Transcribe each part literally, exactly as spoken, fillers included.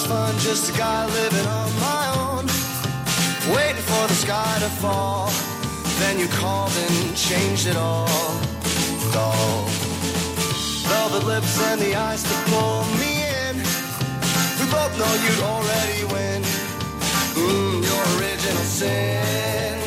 fun, just a guy living on my own, waiting for the sky to fall. Then you called and changed it all, doll. Velvet lips and the eyes to pull me in. We both know you'd already win. Mmm, your original sin.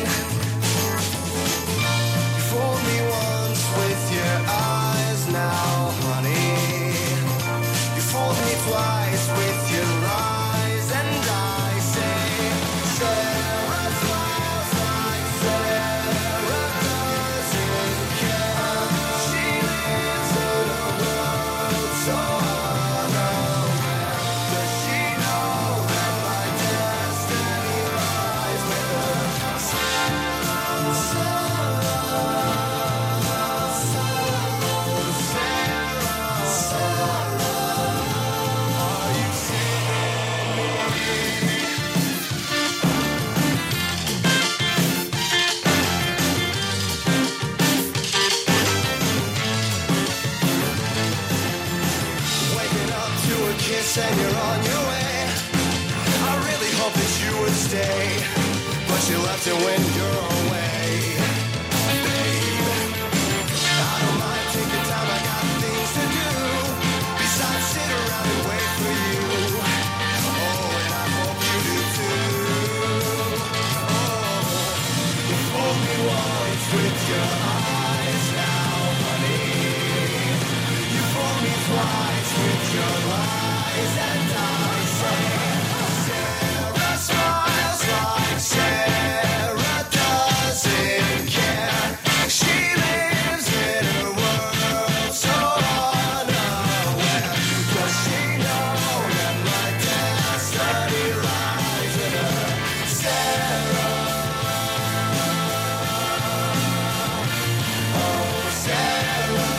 You fooled me once with your eyes, now, honey. You fooled me twice with your lies, and I say, Sarah smiles like Sarah doesn't care. She lives in a world so unaware. Does she know that my destiny lies with her? Sarah, Sarah, Sarah, Sarah, are you seeing me? Waking up to a kiss and you're on your way. I really hope that you would stay, but you left it when you're away, babe. I don't mind taking time, I got things to do besides sit around and wait for you. Oh, and I hope you do too. Oh, you fooled me once with your eyes, now, honey. You fooled me twice with your lies, and I say, Sarah smiles like Sarah doesn't care. She lives in a world so unaware. Does she know that my destiny lies in her? Sarah, oh Sarah,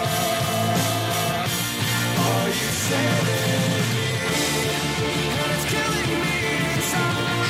are you saving me? And it's killing me inside,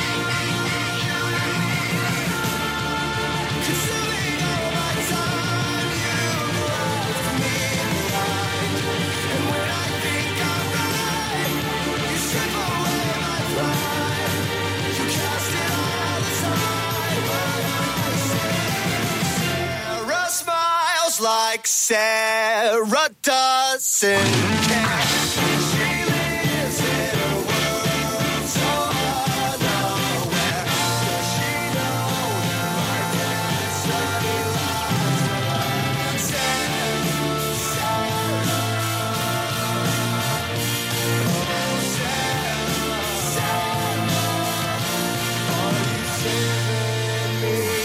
consuming all my time. You left me blind, and when I think I'm right, you strip away my pride. You cast it all aside, but I say, Sarah smiles like Sarah doesn't care. She lives in a world so unaware. Does she know that my destiny lies with her? Sarah, Sarah, oh Sarah, Sarah, are you saving me?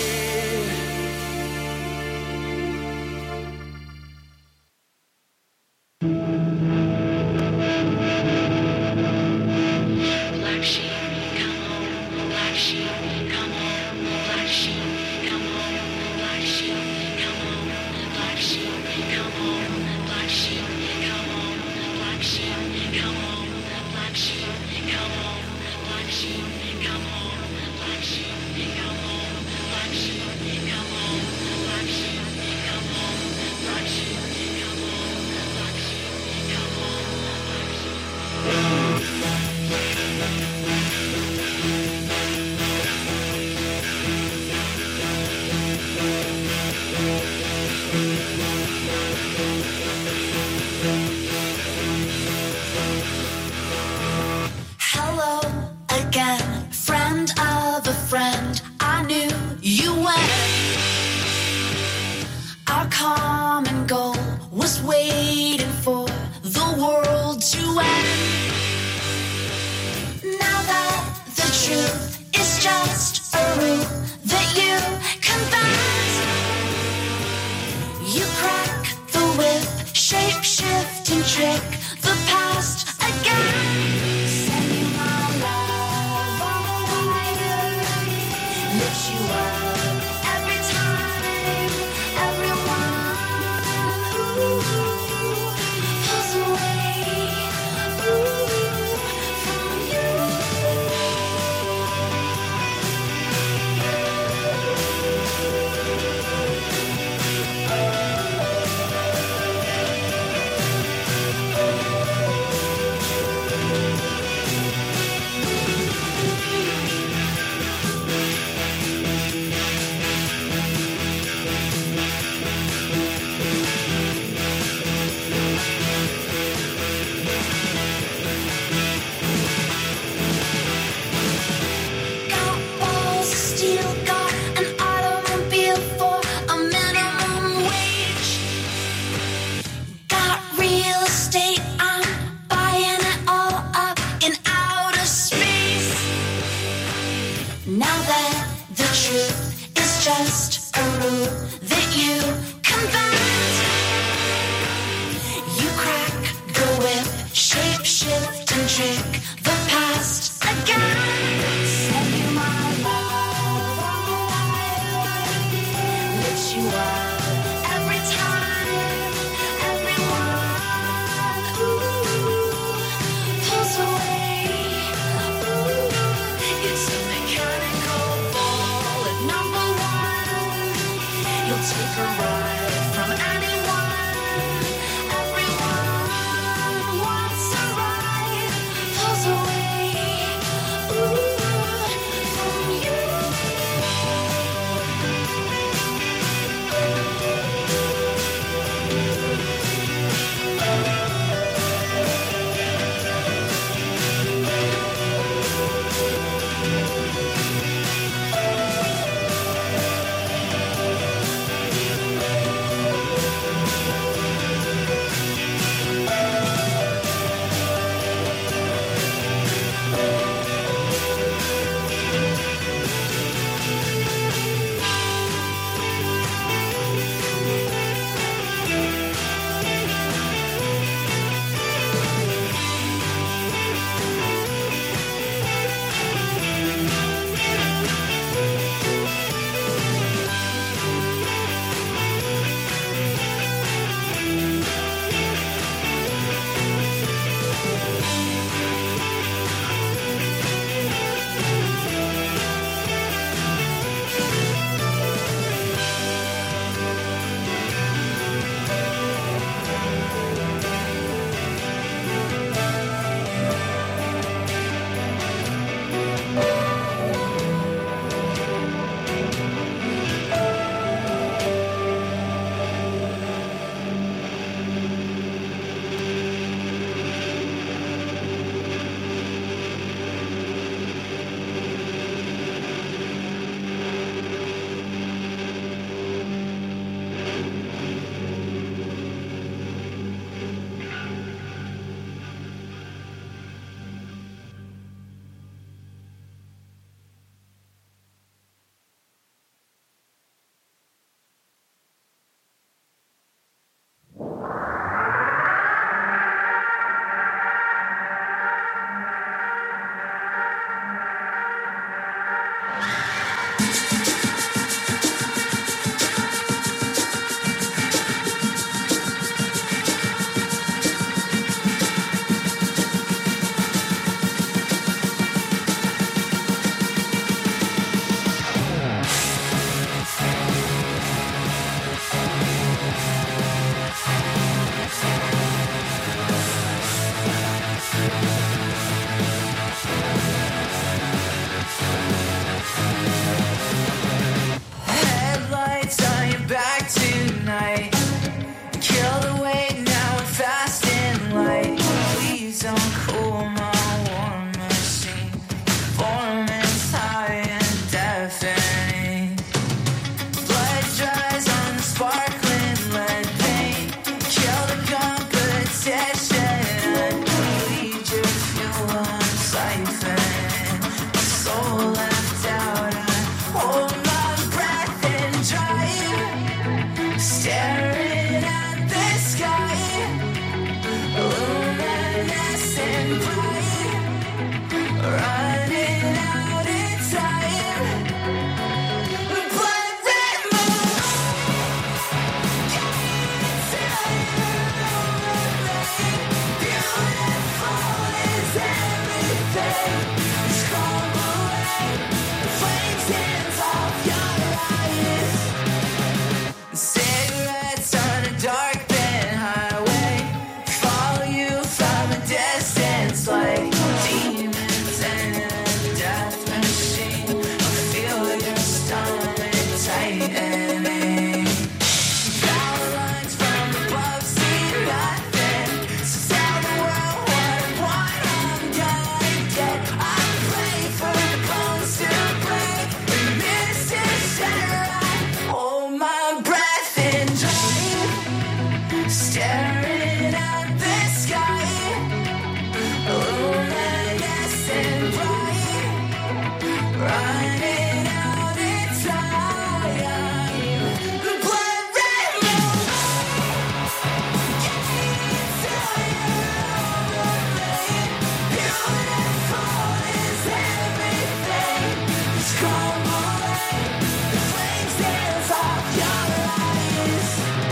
Black sheep, come home. Black sheep, come home. Black sheep, come home. Black sheep, come home. Black sheep, come home. Black sheep, come home. Black sheep, come home. Black sheep, come home. Black sheep, come home. Black sheep, come home. Black sheep, come home. Black sheep, come home. Black sheep, come home. Black sheep, come home. Black sheep. Hello again, friend of a friend. I knew you when our common goal was waiting for the world to end. Now that the truth is just a rule that you can bend, you crack the whip, shape shift and trick the past again. Say my love all the way, lift you up every time, everyone who pulls away ooh, from you. staring at the sky, luminescent bright, running out of time. Blood red moon, beautiful is everything. It's crumbling, the flames dance off your eyes.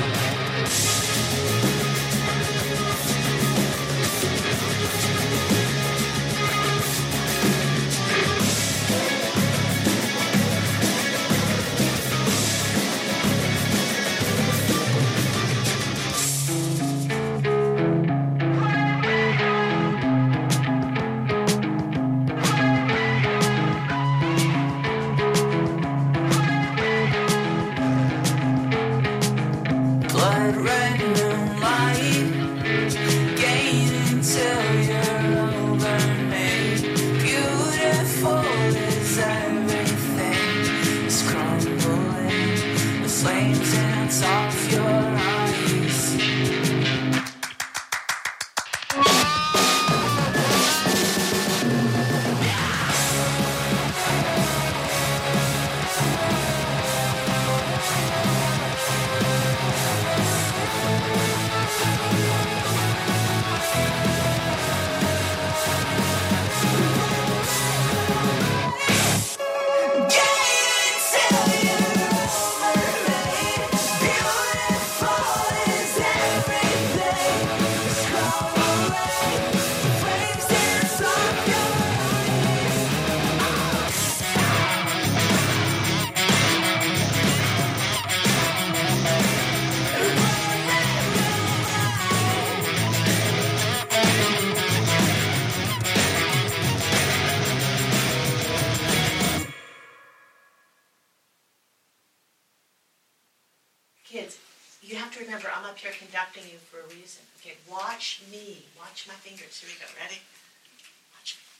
Blood red moonlight, gaining till you're over me. Beautiful is everything. It's crumbling, the flames dance off your eyes. Kids, you have to remember I'm up here conducting you for a reason. Okay, watch me. Watch my fingers. Here we go. Ready? Watch me.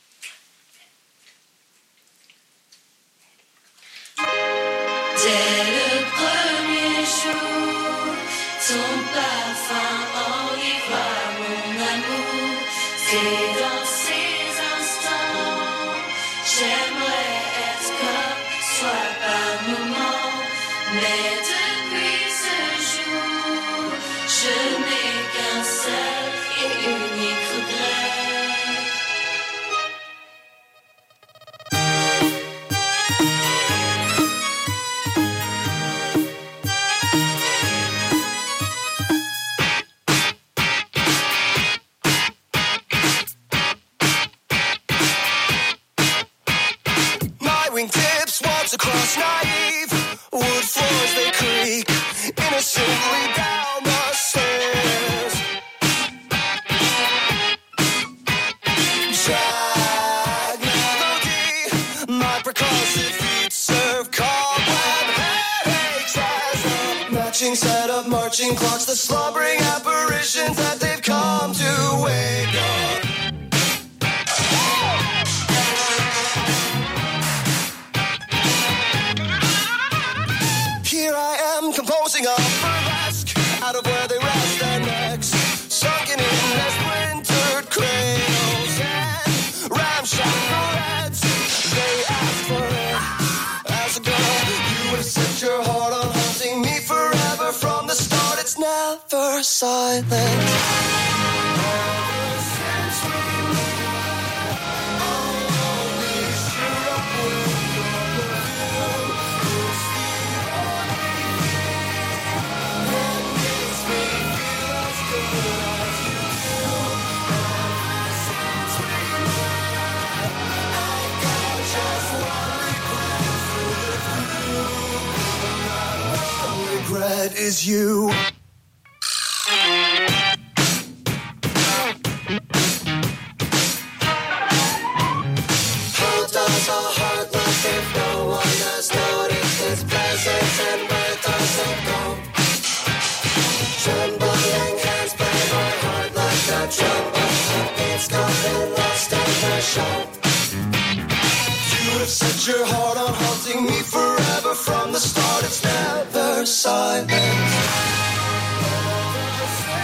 Dès le premier jour, ton parfum enivra mon amour. C'est dans ces instants, j'aimerais être comme toi par moment. Mais depuis ce jour, je n'ai qu'un seul et unique regret. My wingtips waltz across naive wood floors, they creak innocently down the stairs. Drag melody, my percussive feet serve cobweb headaches as a matching set of marching clocks, the slobbering apparitions that they've come to wake up. Here I am composing a burlesque out of where they rest their necks, sunken in as splintered cradles and ramshackle heads. They asked for it. As a girl, you would have set your heart on haunting me forever. From the start, it's never silent. Ever since we met, I'll only shoot up with your perfume. It's the only thing that makes me feel as good as you do. Ever since we met, I got just one regret for you, and that one regret is you. How does a heart look if no one has noticed its presence and where does it go? Trembling hands play my heart like a trumpet. It's gotten lost in the show. You have set your heart on haunting me forever. From the start, it's never silent. Ever since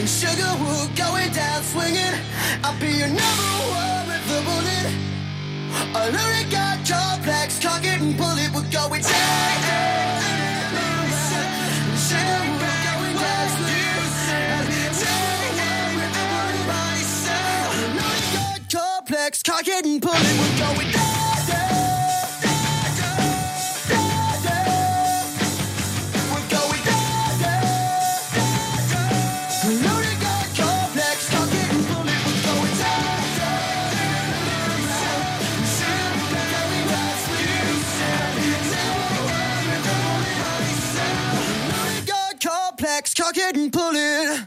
in Sugarwood, going down swinging. I'll be your number one with the bullet. A lyric got complex, cock it and pull it, we're going down. Sugarwood, going down swinging. A lyric got complex, cock it and pull it, we're going down. Cock it and pull it.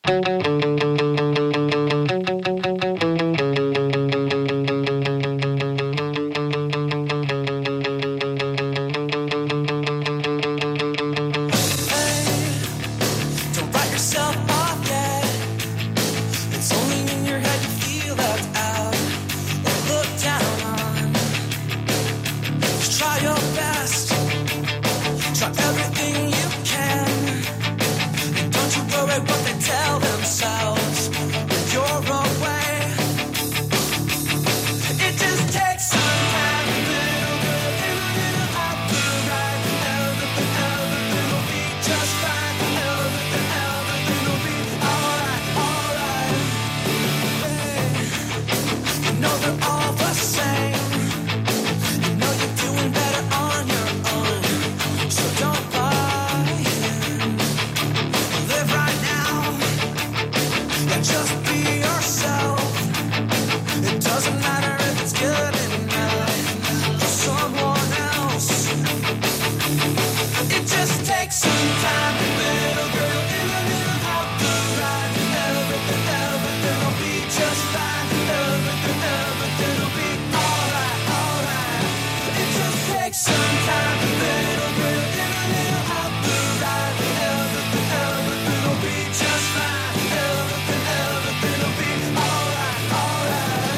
Don't write yourself off yet. It's only in your head you feel left out or looked down on. Just try your best. Try everything you can. And don't you worry what they tell themselves when you're away. It just takes some time. A little bit, a little out the right. Everything, everything will be just fine. Everything, everything will be alright, alright. Hey, you know they're all the same. You know you're doing better on your own. So don't buy in. Live right now and just be yourself. It doesn't matter if it's good enough for someone else. It just takes some time. Little girl in a little out the right. Everything, everything will be just fine. Everything, everything will be alright, alright. It just takes some time. Little girl in a little out the right. Everything, everything will be just fine. Everything, everything will be alright, alright.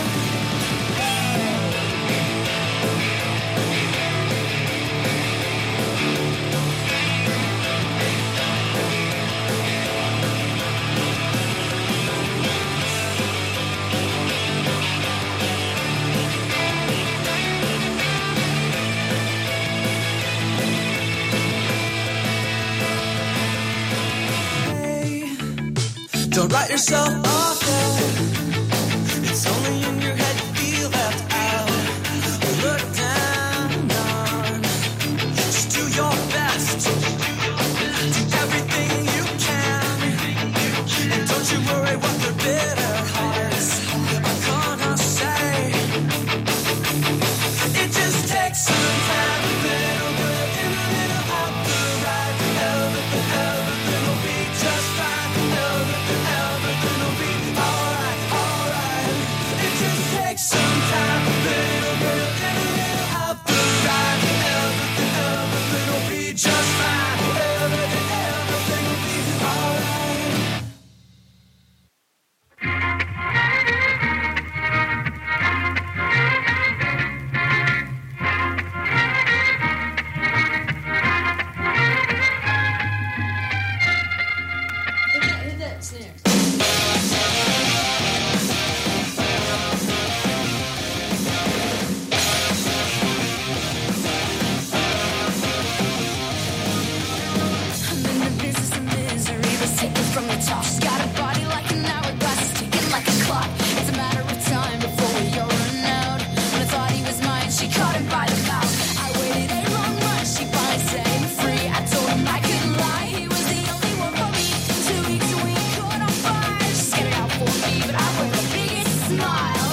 Don't write yourself off yet. It's only in your head you feel left out or looked down on. Just do your best. Do everything you can. And don't you worry what their bitter hearts are gonna say. It just takes some time. A little bit in a little out the right. Everything, everything will be just fine. Everything, everything will be alright, alright. It just takes some time. A little bit in a little out the right. Everything, everything will be just fine. Everything, everything will be alright. Hit that snare. I'm in the business of misery, let's take it from the top. She's got a body like an hourglass, it's ticking like a clock. It's a matter of time before we all run out. When I thought he was mine, she caught him by the mouth. I waited a long month, she finally set him free. I told him I couldn't lie, he was the only one for me. Two weeks and we caught on fire. She set it out for me, but I wear the biggest smile.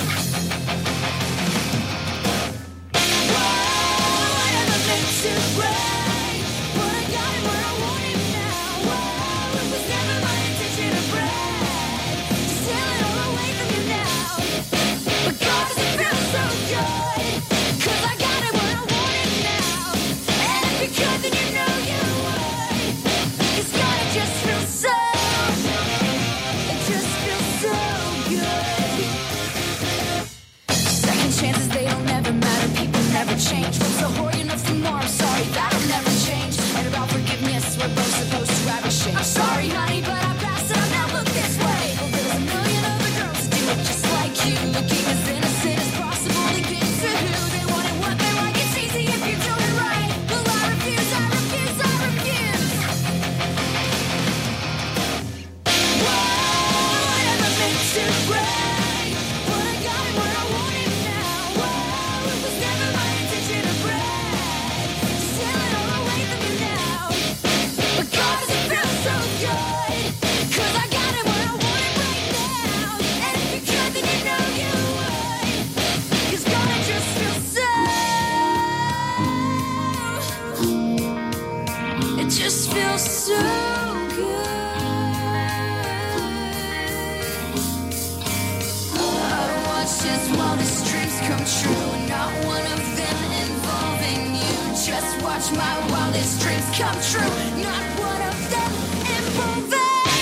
Whoa, I never meant to break, but I got him where I want him now. Whoa, it was never my intention to brag, just stealing all away from you now. But God, does it feel so good, 'cause I got it where I want it now. And if you could, then you know you would, 'cause God, it just feels so, it just feels so good. Second chances, they don't ever matter, people never change. What's a whore, you know for more, I'm sorry, that'll never change. And about forgiveness, we're both supposed to have exchange. I'm sorry, honey, but I passed it, I'll never look this way. Well, there's a million other girls who do it just like you, looking as innocent as possible to get to who they want and what they like. It's easy if you do it right. Well, I refuse, I refuse, I refuse. Whoa, I never meant to break, but I got it where I want it now. Whoa, it was never my intention to brag, just stealing all away from you now. But God, does it feel so good, 'cause I got it where I want it right now. And if you could, then you know you would, 'cause God, it just feels so, it just feels so good. watch my wildest dreams come true. Not one of them improving.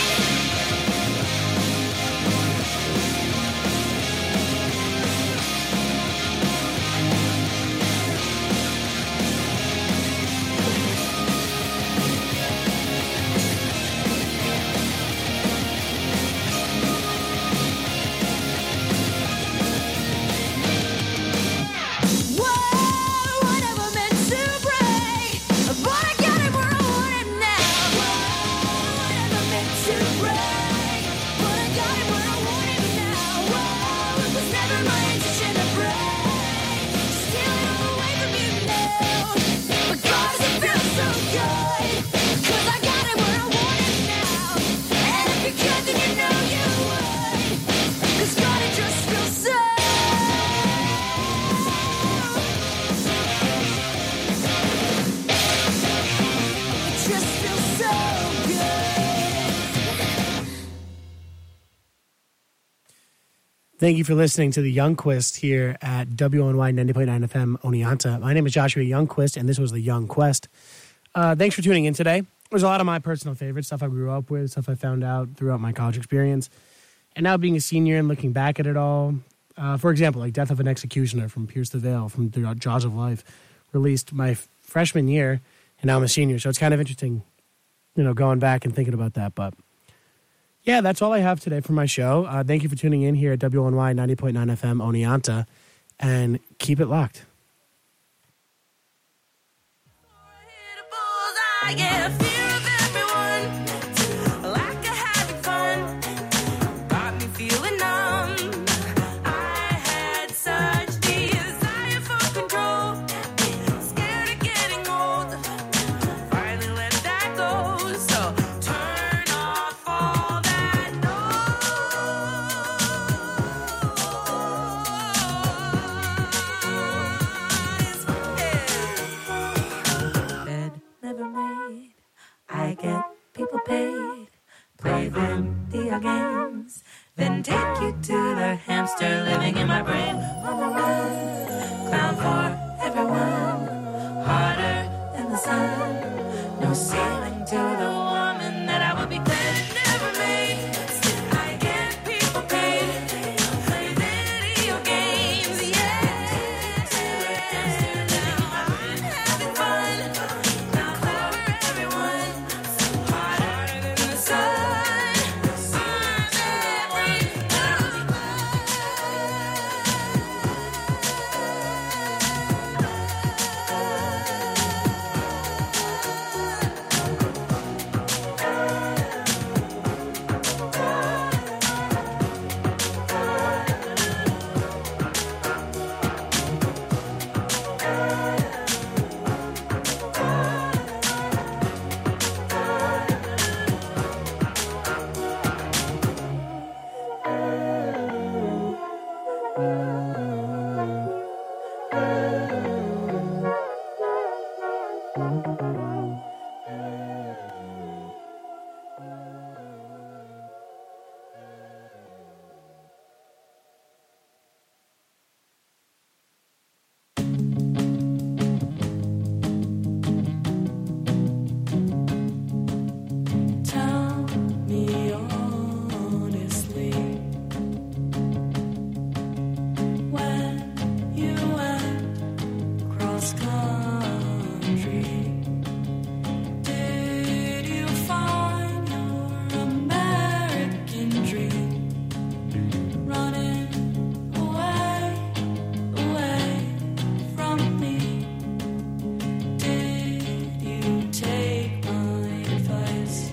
Thank you for listening to the Youngquist here at W O N Y ninety point nine F M Oneonta. My name is Joshua Youngquist, and this was the Young Quest. Uh, thanks for tuning in today. There's a lot of my personal favorites, stuff I grew up with, stuff I found out throughout my college experience. And now being a senior and looking back at it all, uh, for example, like Death of an Executioner from Pierce the Veil, from the Jaws of Life, released my f- freshman year, and now I'm a senior. So it's kind of interesting, you know, going back and thinking about that, but... yeah, that's all I have today for my show. Uh, thank you for tuning in here at W O N Y ninety point nine F M Oneonta, and keep it locked. I get a fear of everyone, like a having fun, got me feeling numb. I had such desire for control, scared of getting old, finally let that go, so turn off all that noise. Bed never made, I get people paid, play them video games, then take you to the hamster living in my brain. On the run, clown for everyone, harder than the sun, no ceiling to the woman that I would be glad it never made. I get people paid, play video games, yeah. I'm having fun, clown for everyone, harder than the sun. Tell me honestly, when you went cross country, did you find your American dream running away, away from me? Did you take my advice?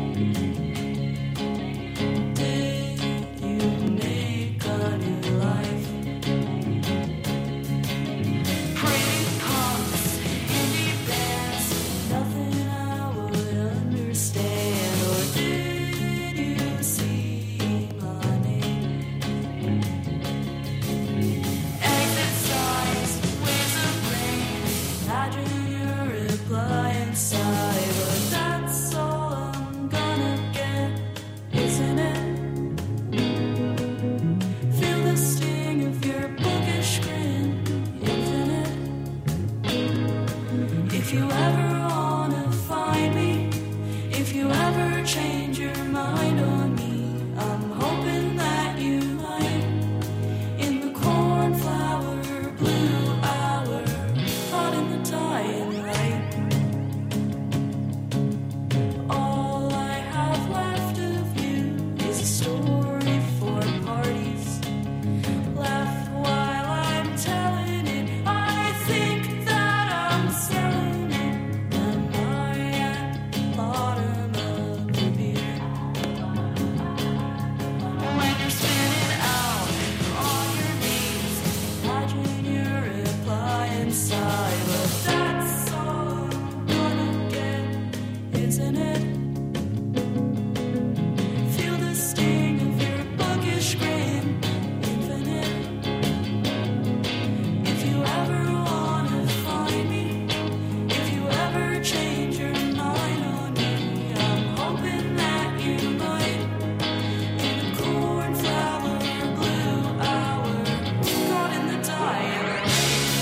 Did you make a new life? Pretty cars, indie bands, If you ever wanna find me, if you ever change your mind on me, I'm hoping that you might. In the cornflower blue hour, caught in the dying light. All I have left of you is a story for parties. Laugh while I'm telling it. I think that I'm selling it. Am I at the bottom of the beer? When you're spinning out on your knees, imagine your reply inside. But that's all I'm gonna get, isn't it? Feel the sting of your bookish grin, infinite. If you ever wanna find me, if you ever change your mind on me, I'm hoping that you might. In the cornflower blue hour, caught in the dying light.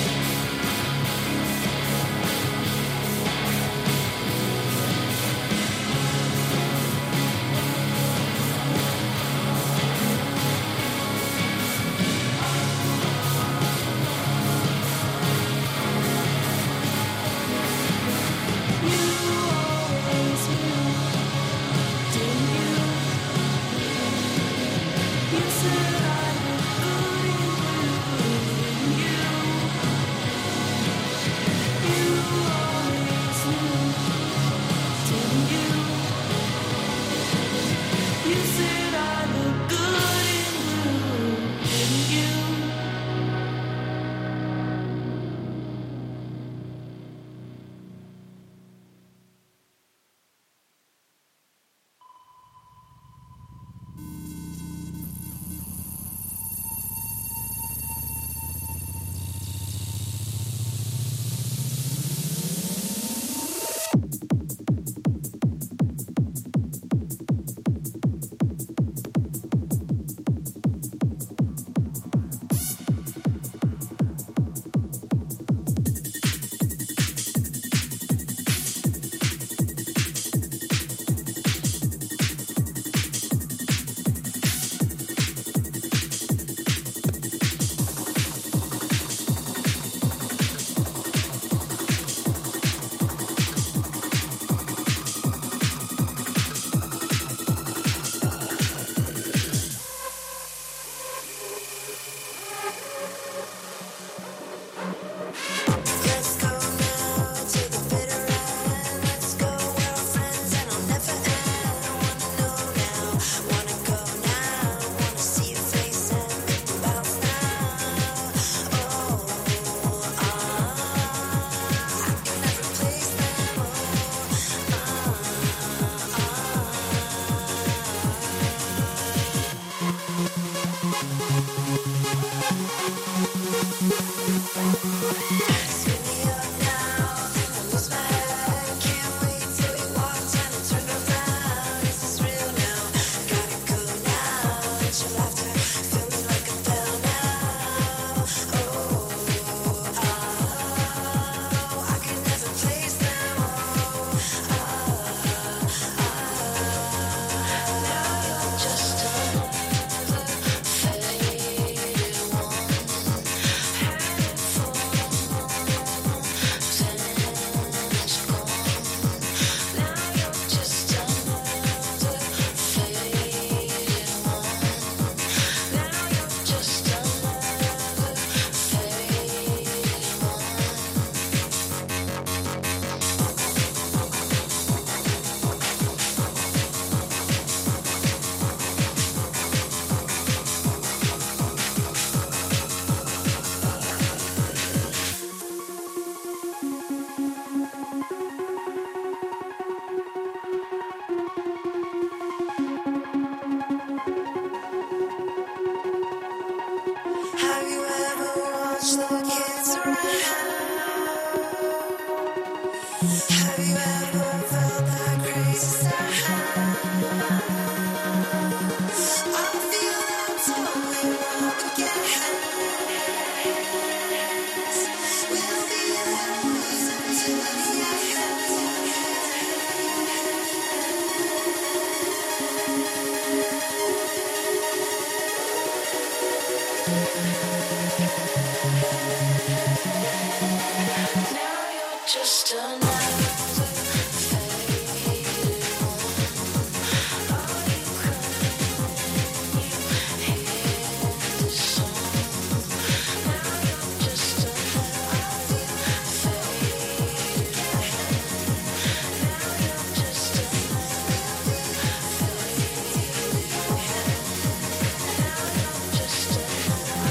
You always knew, didn't you? You said I look good in blue, didn't you? You always knew, didn't you? You said I look good in blue, didn't you? Let's go now to the bitter end. Let's go, we're all friends and I'll never end. I wanna know now, wanna go now, wanna see your face and make the bounce now. Oh, ah, I can never replace them. Spin me up now, then I lose my head. Can't wait till you walked and I turned around. Is this real now? Gotta go now. It's your laughter, fill me like a bell now. Oh, ah, I can never place them. Oh, ah, ah, now you're just another faded one. Headed for We'll be there, listen to the just another faded one. Are you crying when you hear the song? Now you're just another faded one. Now you're just another faded one. Now you're just another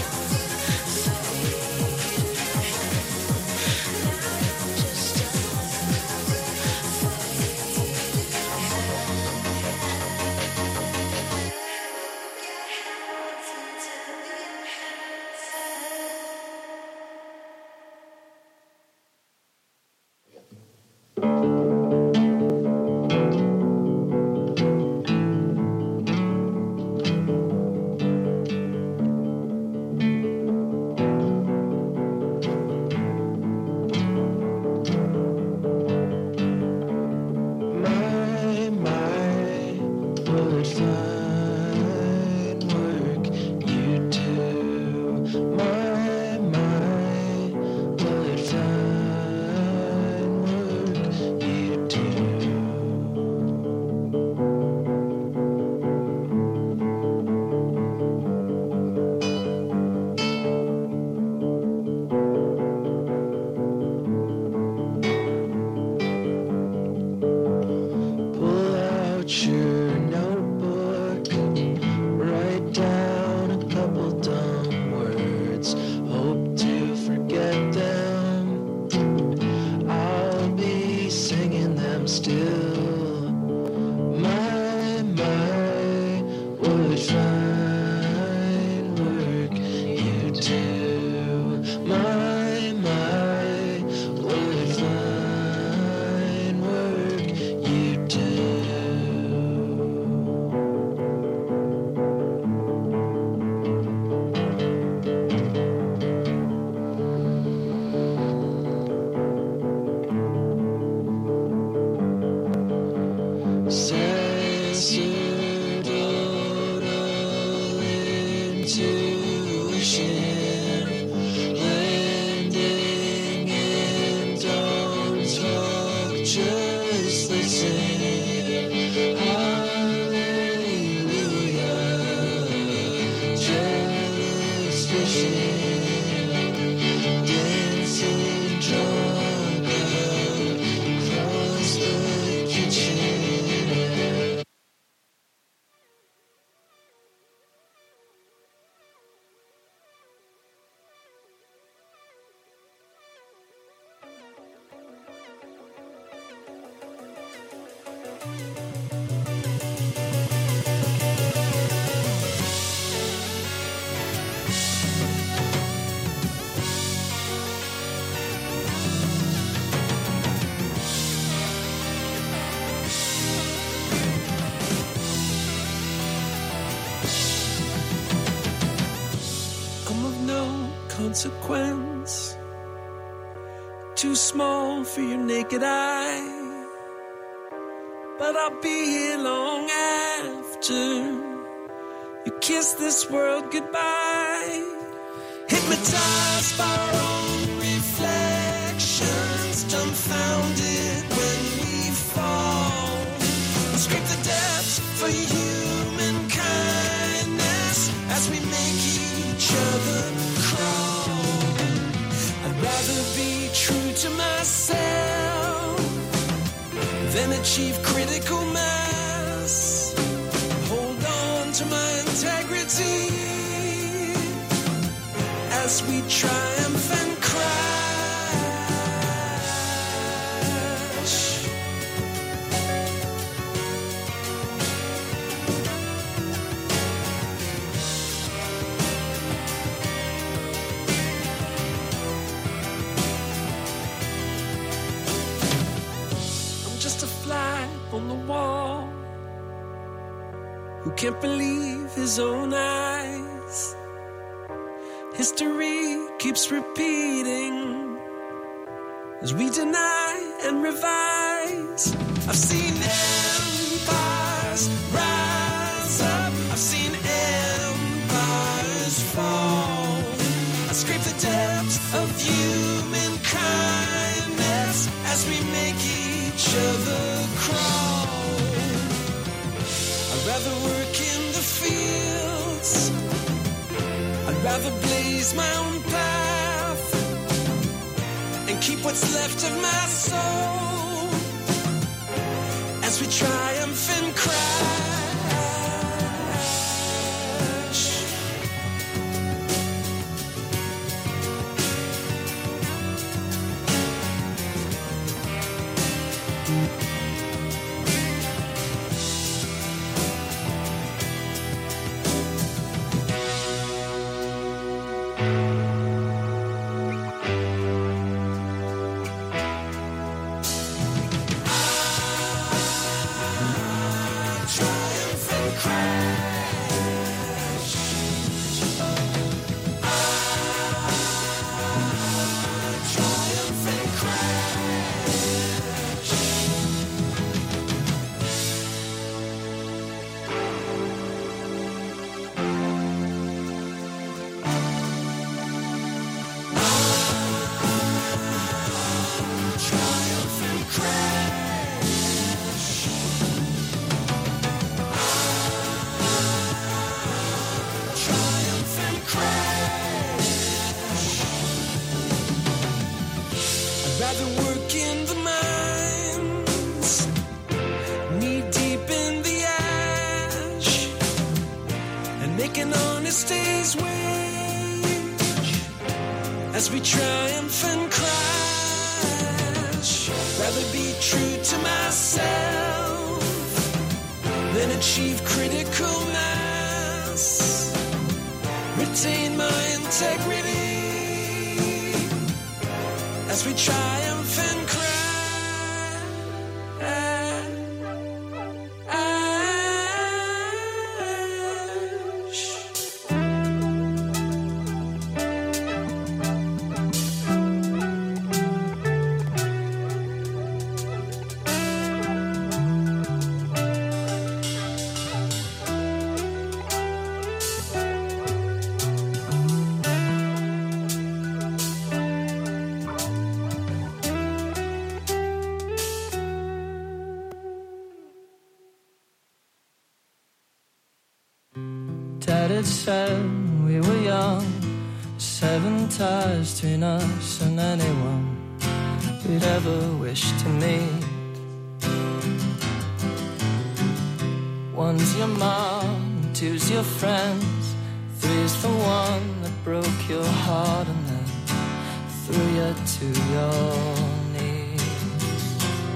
My, my, would find work you do. My, my, would find work you do. Pull out your notebook, write down a couple dumb words, hope to forget them. I'll be singing them still. My, my, would find work you do. My, my, would find work you do. Sacerdotal intuition, landing and don't talk, just listen. Hallelujah, jealous vision, dancing drunk across the kitchen. I'm of no consequence, too small for your naked eye, but I'll be here long after you kiss this world goodbye. Hypnotized by our own reflections, dumbfounded when we fall. Scrape the depths for human kindness as we make each other crawl. I'd rather be true to myself than achieve critical mass. Hold on to my integrity as we triumph and crash. I'm just a fly on the wall who can't believe his own eyes. History keeps repeating as we deny and revise. I've seen empires rise up, I've seen empires fall. I scrape the depths of human kindness as each other crawl. I'd rather work in the fields. I'd rather blaze my own path and keep what's left of my soul as we triumph and crash. As we triumph and crash, rather be true to myself than achieve critical mass. Retain my integrity as we triumph and crash. Dad had said we were young, seven ties between us and anyone we'd ever wish to meet. One's your mom, two's your friends, three's the one that broke your heart and then threw you to your knees.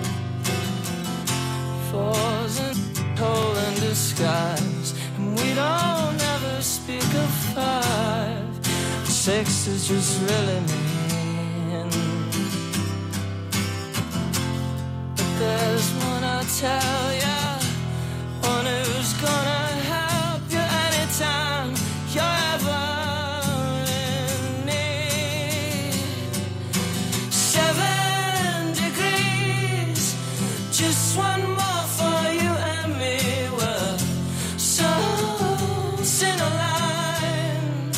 Four's a hole in disguise, and we don't ever speak of five. Six is just really mean. But there's one I'll tell ya, one who's gonna help you anytime you're ever in need. Seven degrees, just one more for you and me. We're souls in a line,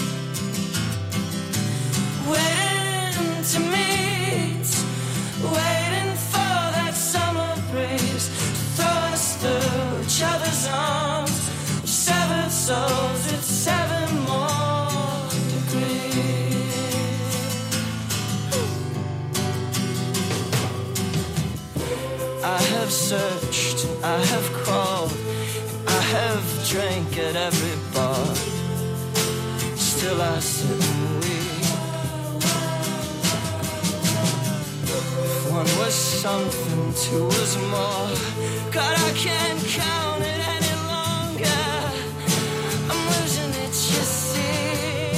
waiting to meet, waiting for that summer breeze to throw us through each other's arms. Seven souls with seven more degrees. I have searched, I have crawled, I have drank at every bar. Still I sit and weep. If one was something, two was more. God, I can't count it any longer. I'm losing it, you see.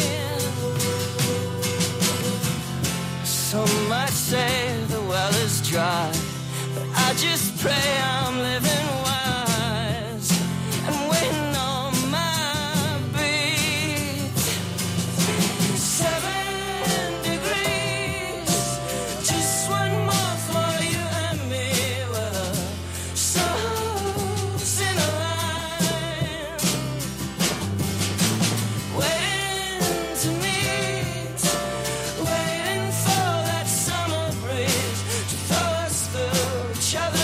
Some might say the well is dry, but I just pray I'm living wise and waiting on my beat. Seven degrees, just one more for you and me. We're souls in a line, waiting to meet, waiting for that summer breeze to throw us through each other.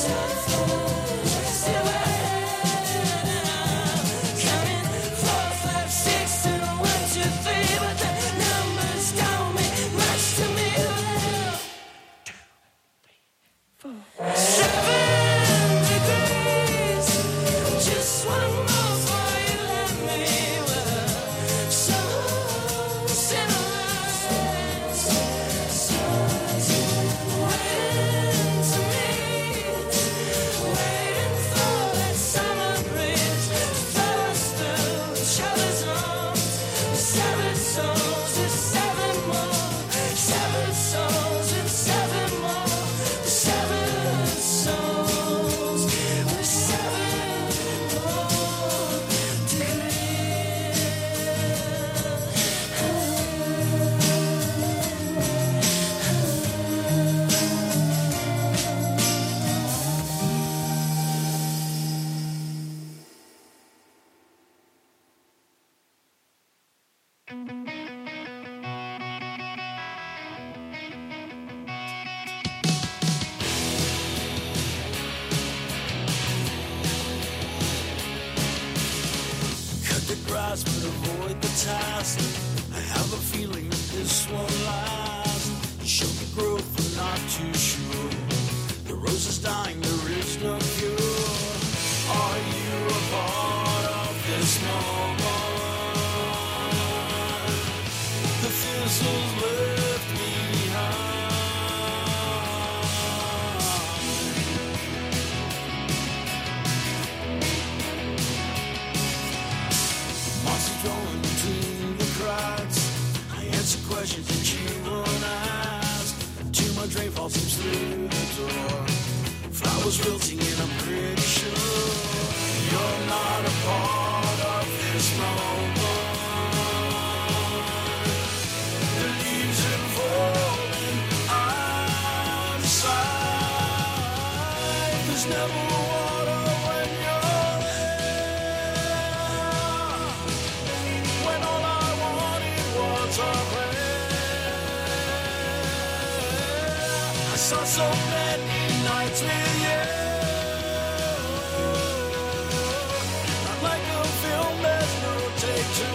But avoid the task. I have a feeling that this won't last. You show me growth, I'm not too sure. The rose is dying, there is no cure. Are you a part of this moment? The thistles left thrown between the cracks. I answer questions that you won't ask. Too much rainfall seeps through the door. Flowers wilting and I'm pretty sure you're not a part of this moment. The leaves are falling outside. There's never water when you're I saw so many nights with you. Not like a film, there's no take two.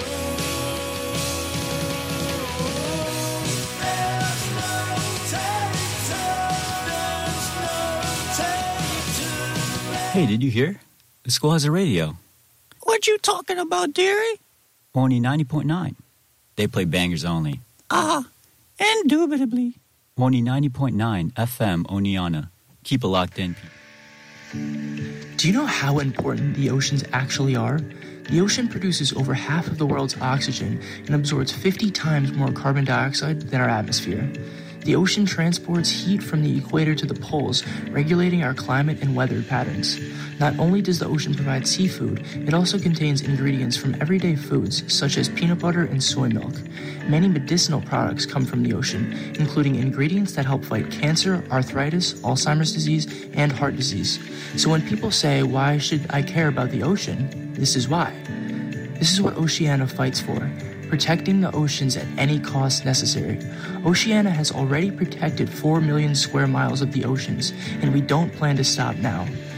There's no take two. There's no take two. Hey, did you hear? The school has a radio. What you talking about, dearie? Only ninety point nine. They play bangers only. Ah, indubitably. Only ninety point nine F M Oneonta. Keep it locked in. Do you know how important the oceans actually are? The ocean produces over half of the world's oxygen and absorbs fifty times more carbon dioxide than our atmosphere. The ocean transports heat from the equator to the poles, regulating our climate and weather patterns. Not only does the ocean provide seafood, it also contains ingredients from everyday foods, such as peanut butter and soy milk. Many medicinal products come from the ocean, including ingredients that help fight cancer, arthritis, Alzheimer's disease, and heart disease. So when people say, why should I care about the ocean? This is why. This is what Oceana fights for. Protecting the oceans at any cost necessary. Oceana has already protected four million square miles of the oceans, and we don't plan to stop now.